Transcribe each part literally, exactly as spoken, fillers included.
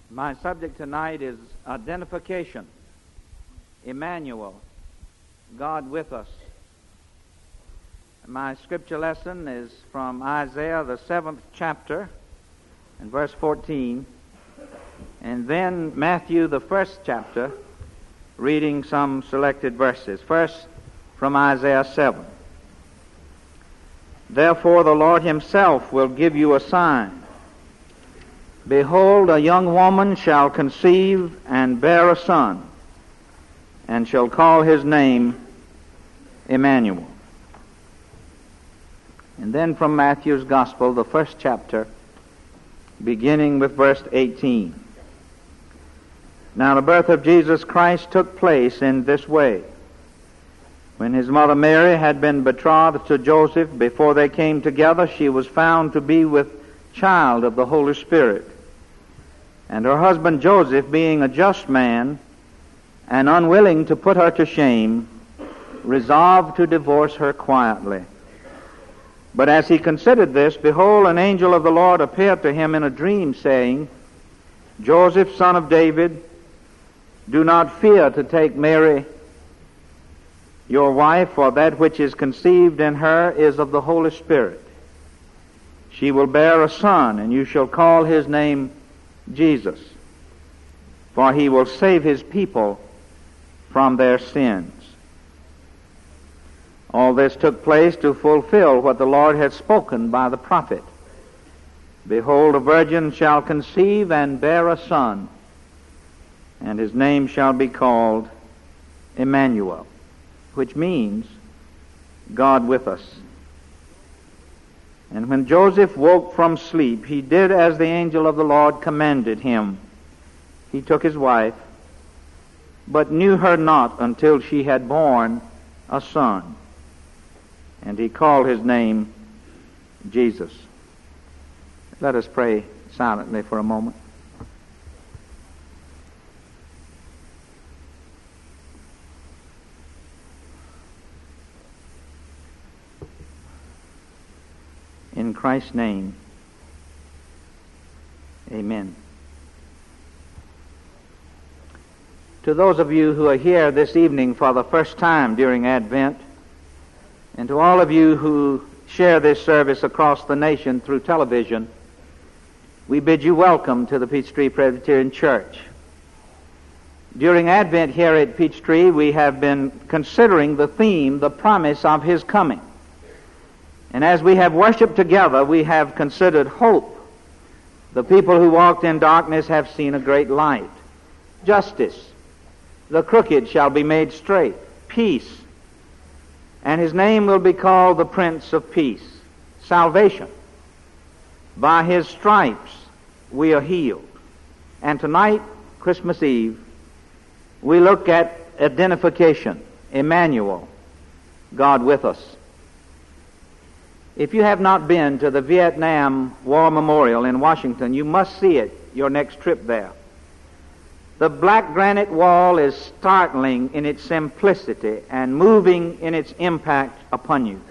My subject tonight is identification. Emmanuel, God with us. My scripture lesson is from Isaiah, the seventh chapter, and verse fourteen, and then Matthew, the first chapter, reading some selected verses. First, from Isaiah seven. Therefore the Lord himself will give you a sign. Behold, a young woman shall conceive and bear a son, and shall call his name Emmanuel. And then from Matthew's Gospel, the first chapter, beginning with verse eighteen. Now the birth of Jesus Christ took place in this way. When his mother Mary had been betrothed to Joseph, before they came together, she was found to be with child of the Holy Spirit. And her husband Joseph, being a just man and unwilling to put her to shame, resolved to divorce her quietly. But as he considered this, behold, an angel of the Lord appeared to him in a dream, saying, Joseph, son of David, do not fear to take Mary, your wife, for that which is conceived in her is of the Holy Spirit. She will bear a son, and you shall call his name Jesus, for he will save his people from their sins. All this took place to fulfill what the Lord had spoken by the prophet. Behold, a virgin shall conceive and bear a son, and his name shall be called Emmanuel, which means God with us. And when Joseph woke from sleep, he did as the angel of the Lord commanded him. He took his wife, but knew her not until she had borne a son. And he called his name Jesus. Let us pray silently for a moment. In Christ's name, amen. To those of you who are here this evening for the first time during Advent, and to all of you who share this service across the nation through television, we bid you welcome to the Peachtree Presbyterian Church. During Advent here at Peachtree, we have been considering the theme, the promise of his coming. And as we have worshiped together, we have considered hope. The people who walked in darkness have seen a great light. Justice. The crooked shall be made straight. Peace. And his name will be called the Prince of Peace. Salvation. By his stripes we are healed. And tonight, Christmas Eve, we look at identification. Emmanuel, God with us. If you have not been to the Vietnam War Memorial in Washington, you must see it your next trip there. The black granite wall is startling in its simplicity and moving in its impact upon you.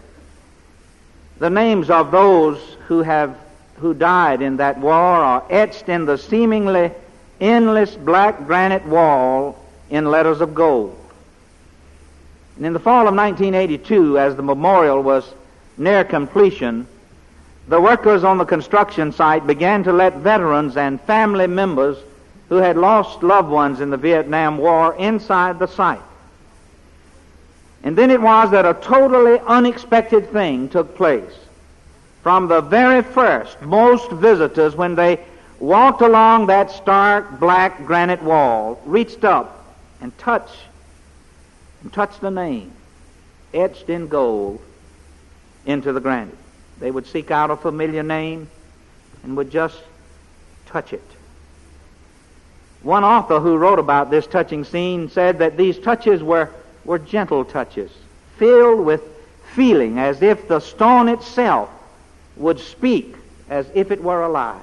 The names of those who have who died in that war are etched in the seemingly endless black granite wall in letters of gold. And in the fall of nineteen eighty-two, as the memorial was near completion, the workers on the construction site began to let veterans and family members who had lost loved ones in the Vietnam War inside the site. And then it was that a totally unexpected thing took place. From the very first, most visitors, when they walked along that stark black granite wall, reached up and touched, and touched the name, etched in gold, into the granite. They would seek out a familiar name and would just touch it. One author who wrote about this touching scene said that these touches were, were gentle touches, filled with feeling, as if the stone itself would speak as if it were alive.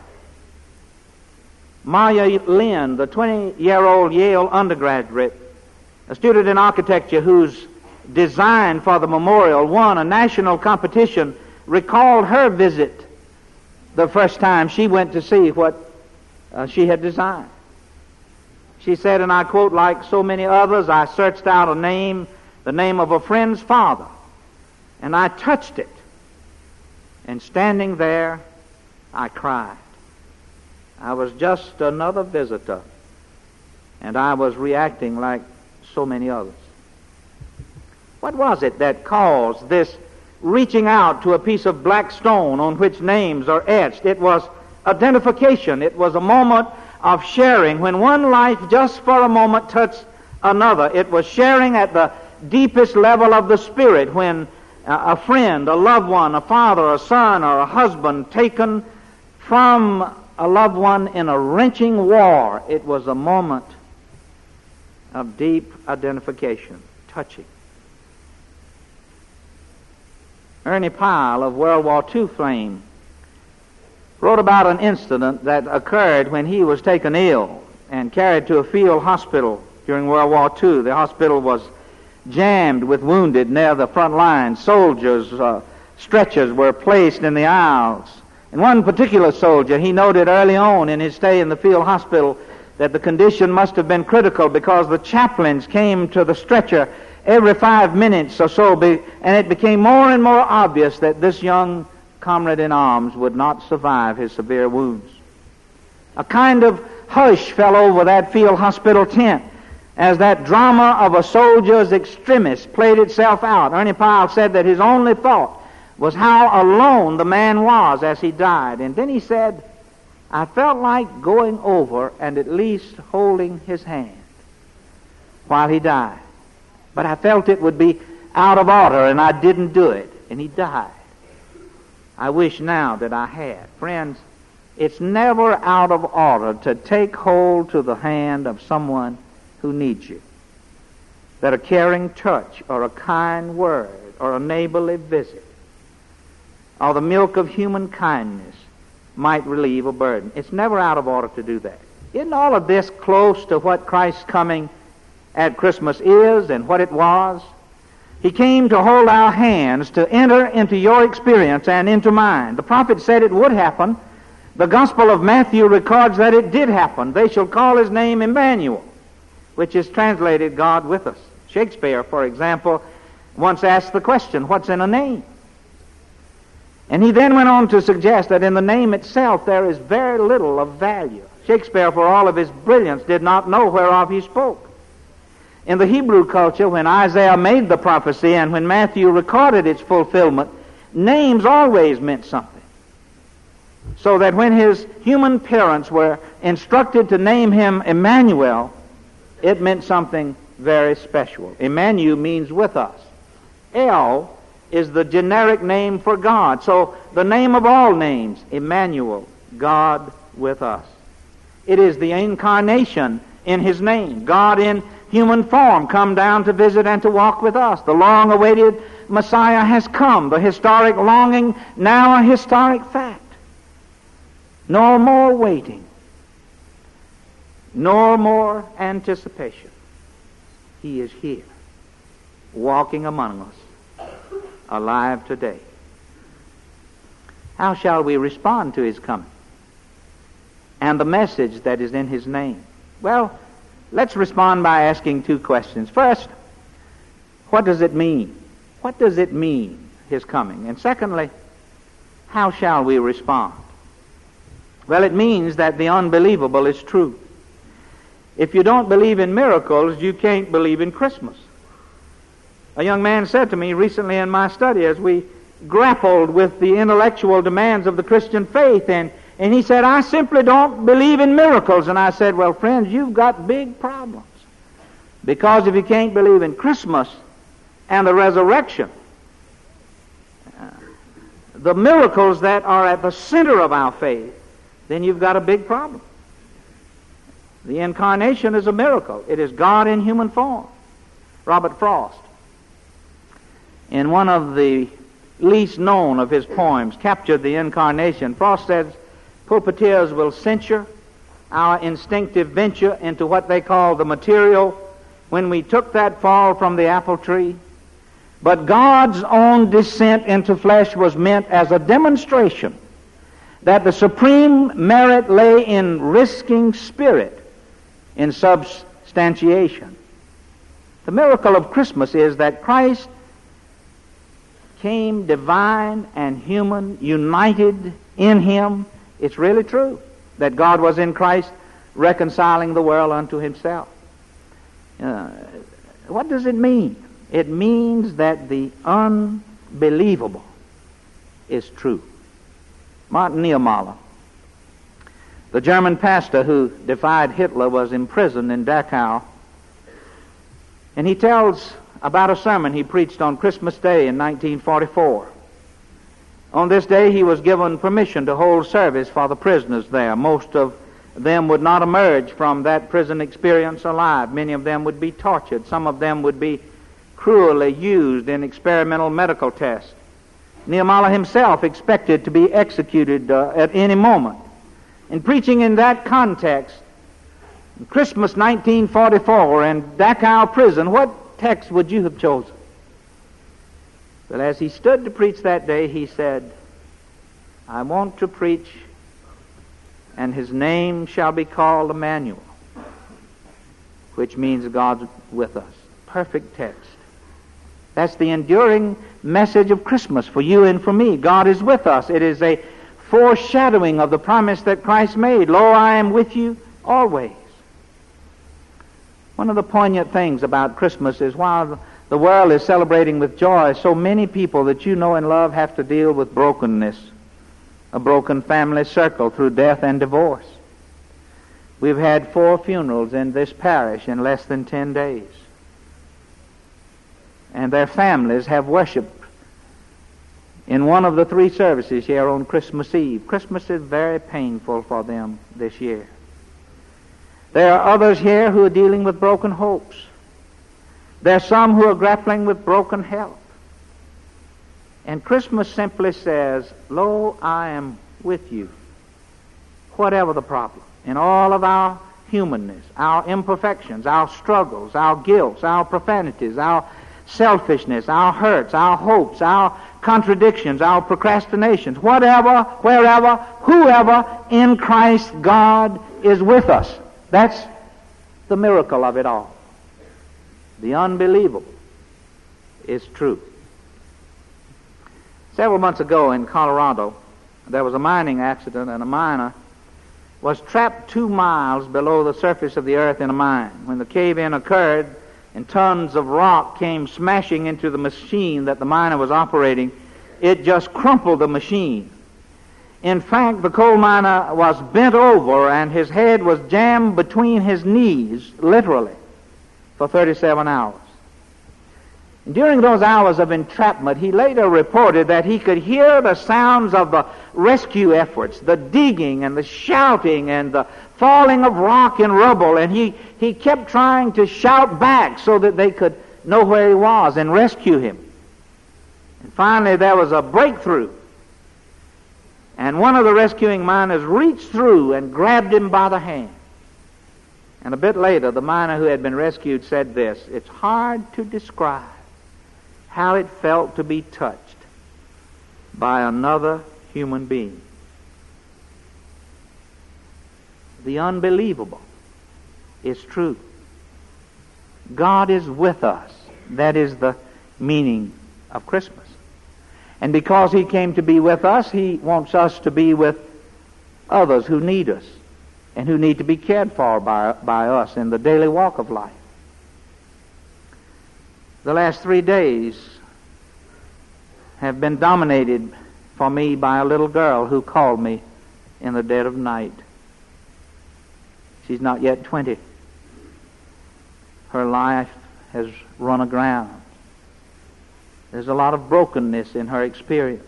Maya Lin, the twenty-year-old Yale undergraduate, a student in architecture whose design for the memorial won a national competition, recalled her visit the first time she went to see what uh, she had designed. She said, and I quote, like so many others, I searched out a name, the name of a friend's father, and I touched it. And standing there, I cried. I was just another visitor, and I was reacting like so many others. What was it that caused this reaching out to a piece of black stone on which names are etched? It was identification. It was a moment of sharing. When one life just for a moment touched another, it was sharing at the deepest level of the spirit. When a friend, a loved one, a father, a son, or a husband taken from a loved one in a wrenching war, it was a moment of deep identification, touching. Ernie Pyle of World War Two fame wrote about an incident that occurred when he was taken ill and carried to a field hospital during World War Two. The hospital was jammed with wounded near the front lines. Soldiers, uh, stretchers were placed in the aisles. And one particular soldier, he noted early on in his stay in the field hospital that the condition must have been critical because the chaplains came to the stretcher every five minutes or so, and it became more and more obvious that this young comrade in arms would not survive his severe wounds. A kind of hush fell over that field hospital tent as that drama of a soldier's extremis played itself out. Ernie Pyle said that his only thought was how alone the man was as he died. And then he said, I felt like going over and at least holding his hand while he died. But I felt it would be out of order, and I didn't do it. And he died. I wish now that I had. Friends, it's never out of order to take hold to the hand of someone who needs you. That a caring touch or a kind word or a neighborly visit or the milk of human kindness might relieve a burden. It's never out of order to do that. Isn't all of this close to what Christ's coming at Christmas is and what it was? He came to hold our hands, to enter into your experience and into mine. The prophet said it would happen. The Gospel of Matthew records that it did happen. They shall call his name Emmanuel, which is translated God with us. Shakespeare, for example, once asked the question, what's in a name? And he then went on to suggest that in the name itself there is very little of value. Shakespeare, for all of his brilliance, did not know whereof he spoke. In the Hebrew culture, when Isaiah made the prophecy and when Matthew recorded its fulfillment, names always meant something. So that when his human parents were instructed to name him Emmanuel, it meant something very special. Emmanuel means with us. El is the generic name for God. So the name of all names, Emmanuel, God with us. It is the incarnation in his name. God in human form come down to visit and to walk with us. The long-awaited Messiah has come. The historic longing, now a historic fact. No more waiting. No more anticipation. He is here, walking among us, alive today. How shall we respond to his coming and the message that is in his name? Well, let's respond by asking two questions. First, what does it mean? What does it mean, his coming? And secondly, how shall we respond? Well, it means that the unbelievable is true. If you don't believe in miracles, you can't believe in Christmas. A young man said to me recently in my study as we grappled with the intellectual demands of the Christian faith, and, and he said, I simply don't believe in miracles. And I said, well, friends, you've got big problems. Because if you can't believe in Christmas and the resurrection, uh, the miracles that are at the center of our faith, then you've got a big problem. The incarnation is a miracle. It is God in human form. Robert Frost, in one of the least known of his poems, captured the incarnation. Frost says, pulpiteers will censure our instinctive venture into what they call the material when we took that fall from the apple tree. But God's own descent into flesh was meant as a demonstration that the supreme merit lay in risking spirit, in substantiation. The miracle of Christmas is that Christ came divine and human, united in him. It's really true that God was in Christ reconciling the world unto himself. Uh, what does it mean? It means that the unbelievable is true. Martin Niemöller, the German pastor who defied Hitler, was imprisoned in Dachau, and he tells about a sermon he preached on Christmas Day in nineteen forty-four. On this day he was given permission to hold service for the prisoners there. Most of them would not emerge from that prison experience alive. Many of them would be tortured. Some of them would be cruelly used in experimental medical tests. Niemöller himself expected to be executed uh, at any moment. In preaching in that context, Christmas nineteen forty-four in Dachau prison, what text would you have chosen? But as he stood to preach that day, he said, I want to preach, and his name shall be called Emmanuel, which means God's with us. Perfect text. That's the enduring message of Christmas for you and for me. God is with us. It is a foreshadowing of the promise that Christ made. Lo, I am with you always. One of the poignant things about Christmas is while the world is celebrating with joy, so many people that you know and love have to deal with brokenness, a broken family circle through death and divorce. We've had four funerals in this parish in less than ten days. And their families have worshiped in one of the three services here on Christmas Eve. Christmas is very painful for them this year. There are others here who are dealing with broken hopes. There are some who are grappling with broken health. And Christmas simply says, Lo, I am with you, whatever the problem, in all of our humanness, our imperfections, our struggles, our guilts, our profanities, our selfishness, our hurts, our hopes, our contradictions, our procrastinations, whatever, wherever, whoever, in Christ God is with us. That's the miracle of it all. The unbelievable is true. Several months ago in Colorado, there was a mining accident, and a miner was trapped two miles below the surface of the earth in a mine. When the cave-in occurred and tons of rock came smashing into the machine that the miner was operating, it just crumpled the machine. In fact, the coal miner was bent over and his head was jammed between his knees, literally, for thirty-seven hours. During those hours of entrapment, he later reported that he could hear the sounds of the rescue efforts, the digging and the shouting and the falling of rock and rubble, and he, he kept trying to shout back so that they could know where he was and rescue him. And finally there was a breakthrough, and one of the rescuing miners reached through and grabbed him by the hand. And a bit later, the miner who had been rescued said this, "It's hard to describe how it felt to be touched by another human being." The unbelievable is true. God is with us. That is the meaning of Christmas. And because He came to be with us, He wants us to be with others who need us and who need to be cared for by, by us in the daily walk of life. The last three days have been dominated for me by a little girl who called me in the dead of night. She's not yet twenty. Her life has run aground. There's a lot of brokenness in her experience.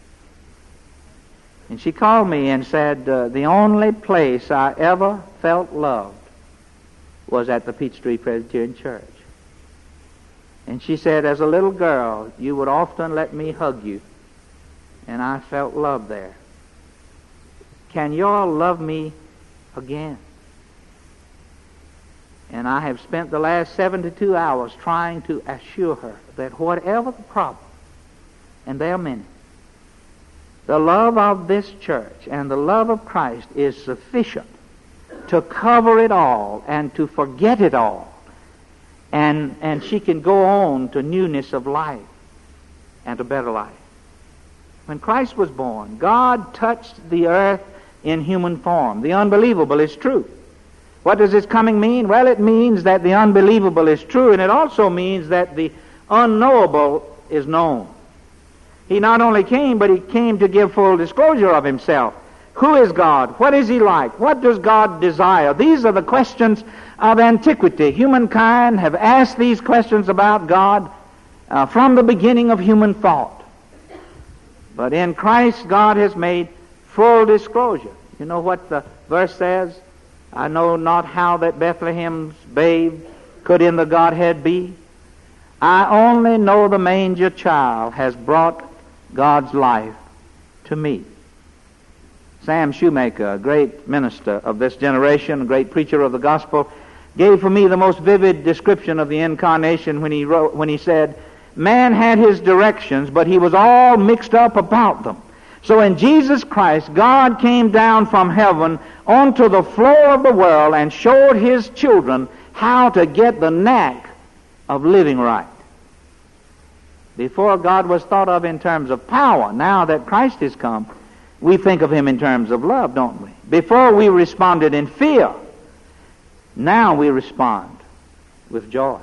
And she called me and said, uh, the only place I ever felt loved was at the Peachtree Presbyterian Church. And she said, as a little girl, you would often let me hug you, and I felt love there. Can you all love me again? And I have spent the last seventy-two hours trying to assure her that whatever the problem, and there are many, The love of this church and the love of Christ is sufficient to cover it all and to forget it all. And, and she can go on to newness of life and to better life. When Christ was born, God touched the earth in human form. The unbelievable is true. What does his coming mean? Well, it means that the unbelievable is true, and it also means that the unknowable is known. He not only came, but he came to give full disclosure of himself. Who is God? What is he like? What does God desire? These are the questions of antiquity. Humankind have asked these questions about God uh, from the beginning of human thought. But in Christ, God has made full disclosure. You know what the verse says? I know not how that Bethlehem's babe could in the Godhead be. I only know the manger child has brought God's life to me. Sam Shoemaker, a great minister of this generation, a great preacher of the gospel, gave for me the most vivid description of the incarnation when he wrote, when he said, man had his directions, but he was all mixed up about them. So in Jesus Christ, God came down from heaven onto the floor of the world and showed his children how to get the knack of living right. Before, God was thought of in terms of power. Now that Christ has come, we think of him in terms of love, don't we? Before, we responded in fear. Now we respond with joy.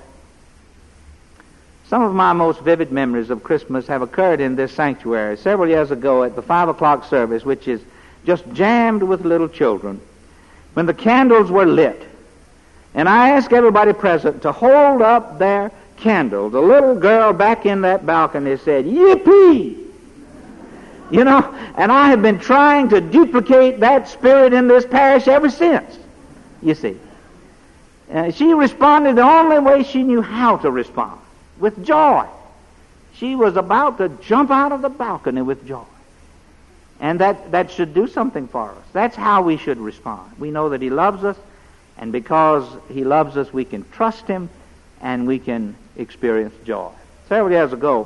Some of my most vivid memories of Christmas have occurred in this sanctuary. Several years ago at the five o'clock service, which is just jammed with little children, when the candles were lit, and I asked everybody present to hold up their candle. The little girl back in that balcony said, "Yippee!" You know, and I have been trying to duplicate that spirit in this parish ever since, you see. Uh, she responded the only way she knew how to respond, with joy. She was about to jump out of the balcony with joy. And that, that should do something for us. That's how we should respond. We know that he loves us, and because he loves us, we can trust him, and we can experience joy. Several years ago,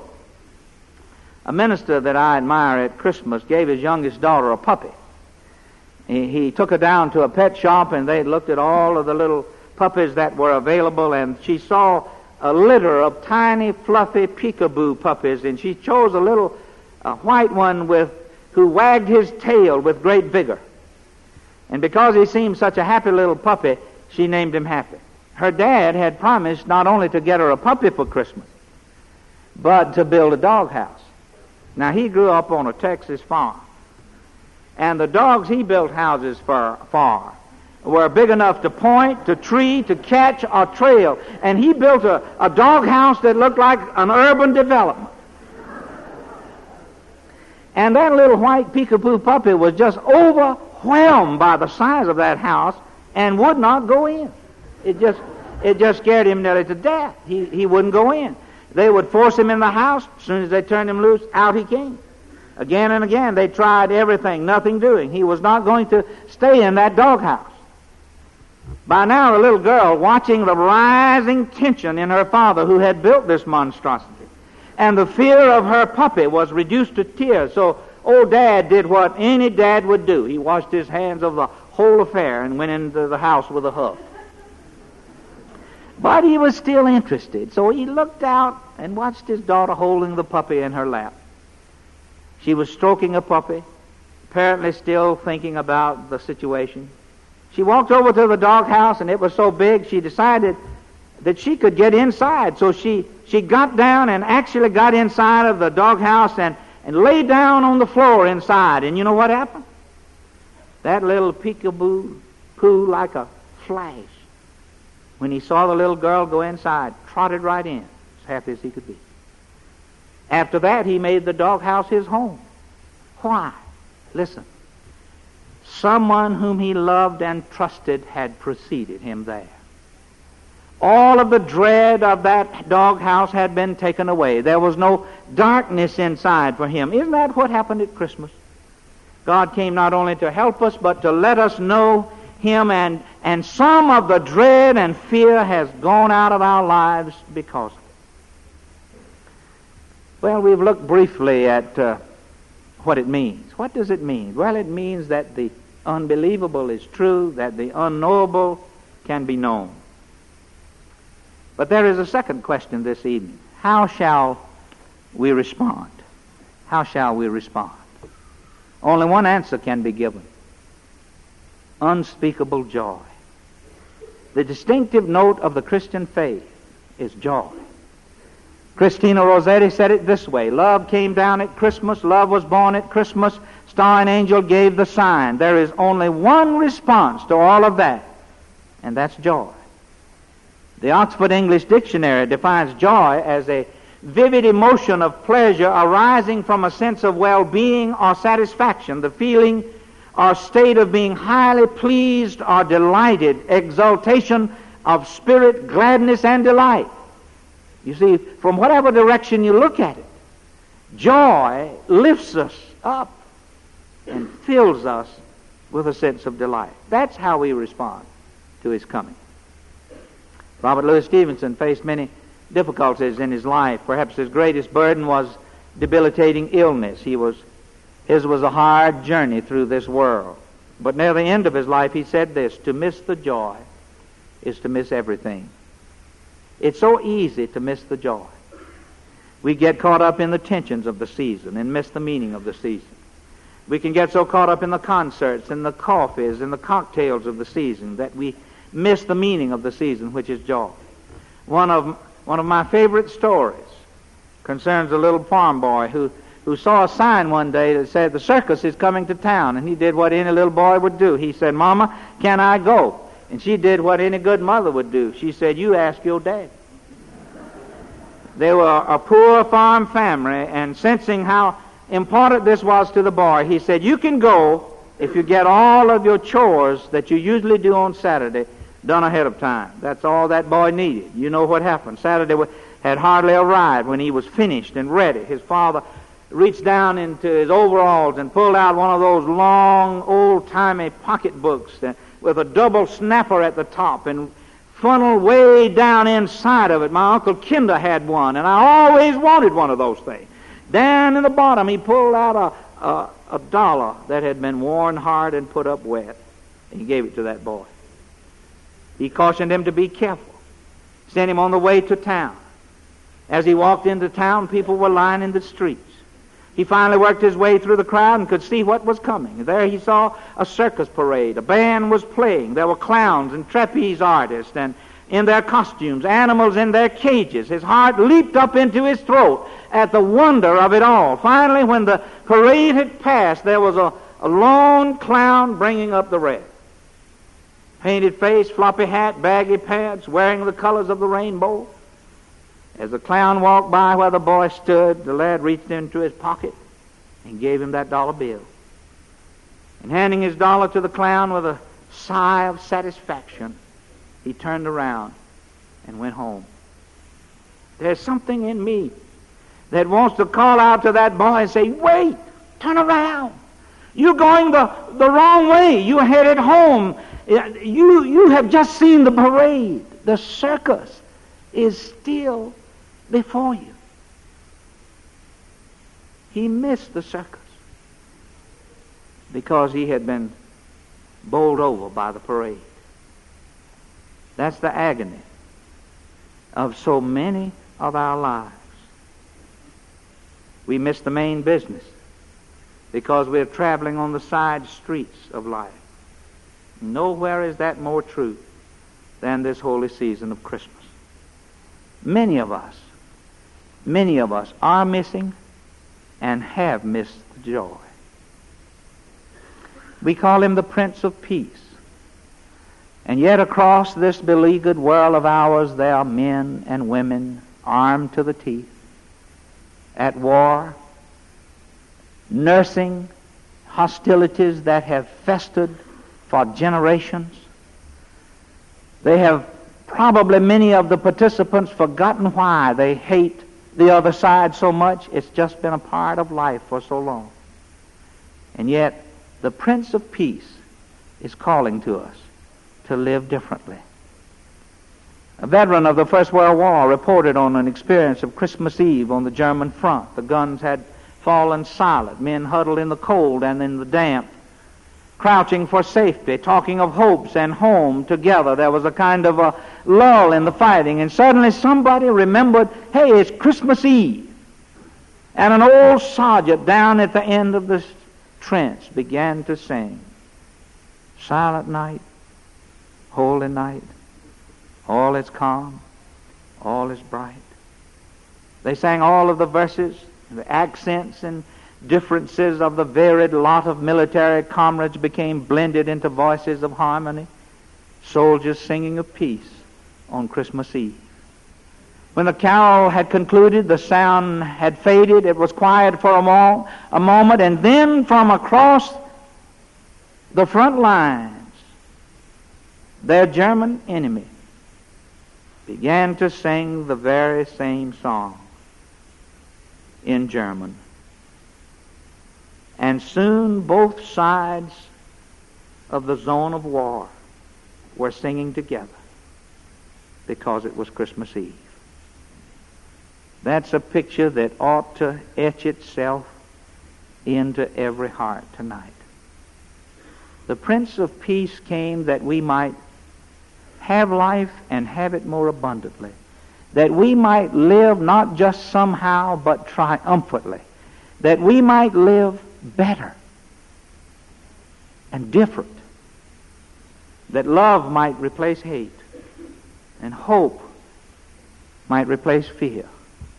a minister that I admire at Christmas gave his youngest daughter a puppy. He, he took her down to a pet shop, and they looked at all of the little puppies that were available, and she saw a litter of tiny, fluffy peekaboo puppies, and she chose a little a white one with who wagged his tail with great vigor. And because he seemed such a happy little puppy, she named him Happy. Her dad had promised not only to get her a puppy for Christmas, but to build a doghouse. Now, he grew up on a Texas farm, and the dogs he built houses for, for were big enough to point, to tree, to catch, or trail. And he built a, a doghouse that looked like an urban development. And that little white peekaboo puppy was just overwhelmed by the size of that house and would not go in. It just it just scared him nearly to death. He, he wouldn't go in. They would force him in the house. As soon as they turned him loose, out he came. Again and again, they tried everything, nothing doing. He was not going to stay in that doghouse. By now, the little girl, watching the rising tension in her father who had built this monstrosity, and the fear of her puppy, was reduced to tears. So old Dad did what any dad would do. He washed his hands of the whole affair and went into the house with a huff. But he was still interested, so he looked out and watched his daughter holding the puppy in her lap. She was stroking a puppy, apparently still thinking about the situation. She walked over to the doghouse, and it was so big she decided that she could get inside. So she, she got down and actually got inside of the doghouse and, and lay down on the floor inside. And you know what happened? That little peekaboo pooh like a flash. When he saw the little girl go inside, trotted right in, as happy as he could be. After that, he made the doghouse his home. Why? Listen. Someone whom he loved and trusted had preceded him there. All of the dread of that doghouse had been taken away. There was no darkness inside for him. Isn't that what happened at Christmas? God came not only to help us, but to let us know him, and, and some of the dread and fear has gone out of our lives because of it. Well, we've looked briefly at uh, what it means. What does it mean? Well, it means that the unbelievable is true, that the unknowable can be known. But there is a second question this evening. How shall we respond? How shall we respond? Only one answer can be given. Unspeakable joy. The distinctive note of the Christian faith is joy. Christina Rossetti said it this way: love came down at Christmas, love was born at Christmas, star and angel gave the sign. There is only one response to all of that, and that's joy. The Oxford English Dictionary defines joy as a vivid emotion of pleasure arising from a sense of well-being or satisfaction, the feeling or state of being highly pleased or delighted, exultation of spirit, gladness, and delight. You see, from whatever direction you look at it, joy lifts us up and fills us with a sense of delight. That's how we respond to His coming. Robert Louis Stevenson faced many difficulties in his life. Perhaps his greatest burden was debilitating illness. He was, his was a hard journey through this world. But near the end of his life he said this: to miss the joy is to miss everything. It's so easy to miss the joy. We get caught up in the tensions of the season and miss the meaning of the season. We can get so caught up in the concerts and the coffees and the cocktails of the season that we miss the meaning of the season, which is joy. One of one of my favorite stories concerns a little farm boy who, who saw a sign one day that said the circus is coming to town, and he did what any little boy would do. He said, "Mama, can I go?" And she did what any good mother would do. She said, "You ask your dad." They were a poor farm family, and sensing how important this was to the boy, he said, "You can go if you get all of your chores that you usually do on Saturday done ahead of time." That's all that boy needed. You know what happened. Saturday had hardly arrived when he was finished and ready. His father reached down into his overalls and pulled out one of those long, old-timey pocketbooks with a double snapper at the top and funneled way down inside of it. My Uncle Kinder had one, and I always wanted one of those things. Down in the bottom, he pulled out a, a, a dollar that had been worn hard and put up wet, and he gave it to that boy. He cautioned him to be careful, sent him on the way to town. As he walked into town, people were lining the streets. He finally worked his way through the crowd and could see what was coming. There he saw a circus parade. A band was playing. There were clowns and trapeze artists, and in their costumes, animals in their cages. His heart leaped up into his throat at the wonder of it all. Finally, when the parade had passed, there was a, a lone clown bringing up the rear. Painted face, floppy hat, baggy pants, wearing the colors of the rainbow. As the clown walked by where the boy stood, the lad reached into his pocket and gave him that dollar bill. And handing his dollar to the clown with a sigh of satisfaction, he turned around and went home. There's something in me that wants to call out to that boy and say, "Wait, turn around. You're going the, the wrong way. You're headed home. You, you have just seen the parade. The circus is still before you." He missed the circus because he had been bowled over by the parade. That's the agony of so many of our lives. We miss the main business because we're traveling on the side streets of life. Nowhere is that more true than this holy season of Christmas. Many of us, many of us are missing and have missed the joy. We call him the Prince of Peace. And yet across this beleaguered world of ours there are men and women armed to the teeth, at war, nursing hostilities that have festered for generations. They have probably, many of the participants, forgotten why they hate the other side so much. It's just been a part of life for so long. And yet the Prince of Peace is calling to us to live differently. A veteran of the First World War reported on an experience of Christmas Eve on the German front. The guns had fallen silent, men huddled in the cold and in the damp, crouching for safety, talking of hopes and home together. There was a kind of a lull in the fighting, and suddenly somebody remembered, hey, it's Christmas Eve. And an old sergeant down at the end of the trench began to sing, "Silent night, holy night, all is calm, all is bright." They sang all of the verses, the accents and differences of the varied lot of military comrades became blended into voices of harmony, soldiers singing of peace on Christmas Eve. When the carol had concluded, the sound had faded, it was quiet for a, mo- a moment, and then from across the front lines, their German enemy began to sing the very same song in German. And soon both sides of the zone of war were singing together because it was Christmas Eve. That's a picture that ought to etch itself into every heart tonight. The Prince of Peace came that we might have life and have it more abundantly, that we might live not just somehow but triumphantly, that we might live better and different, that love might replace hate and hope might replace fear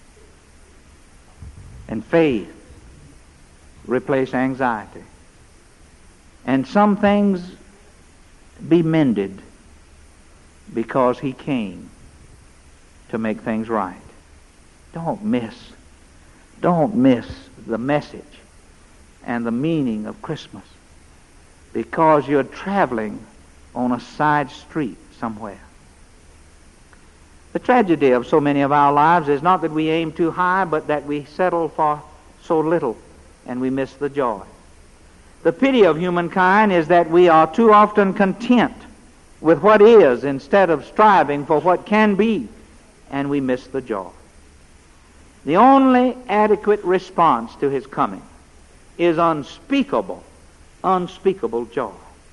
and faith replace anxiety, and some things be mended because he came to make things right. Don't miss, don't miss the message and the meaning of Christmas because you're traveling on a side street somewhere. The tragedy of so many of our lives is not that we aim too high, but that we settle for so little and we miss the joy. The pity of humankind is that we are too often content with what is instead of striving for what can be, and we miss the joy. The only adequate response to his coming is unspeakable, unspeakable joy.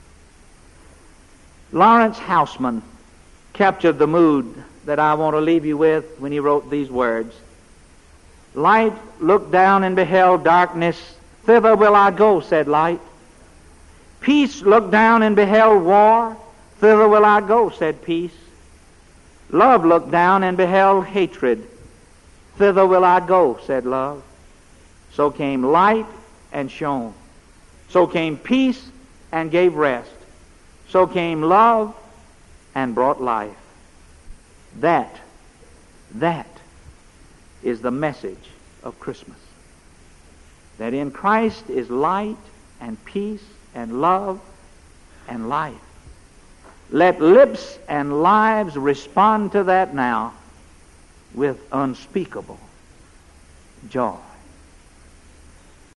Lawrence Houseman captured the mood that I want to leave you with when he wrote these words. Light looked down and beheld darkness. Thither will I go, said light. Peace looked down and beheld war. Thither will I go, said peace. Love looked down and beheld hatred. Thither will I go, said love. So came light and shone. So came peace and gave rest. So came love and brought life. That, that is the message of Christmas. That in Christ is light and peace and love and life. Let lips and lives respond to that now with unspeakable joy.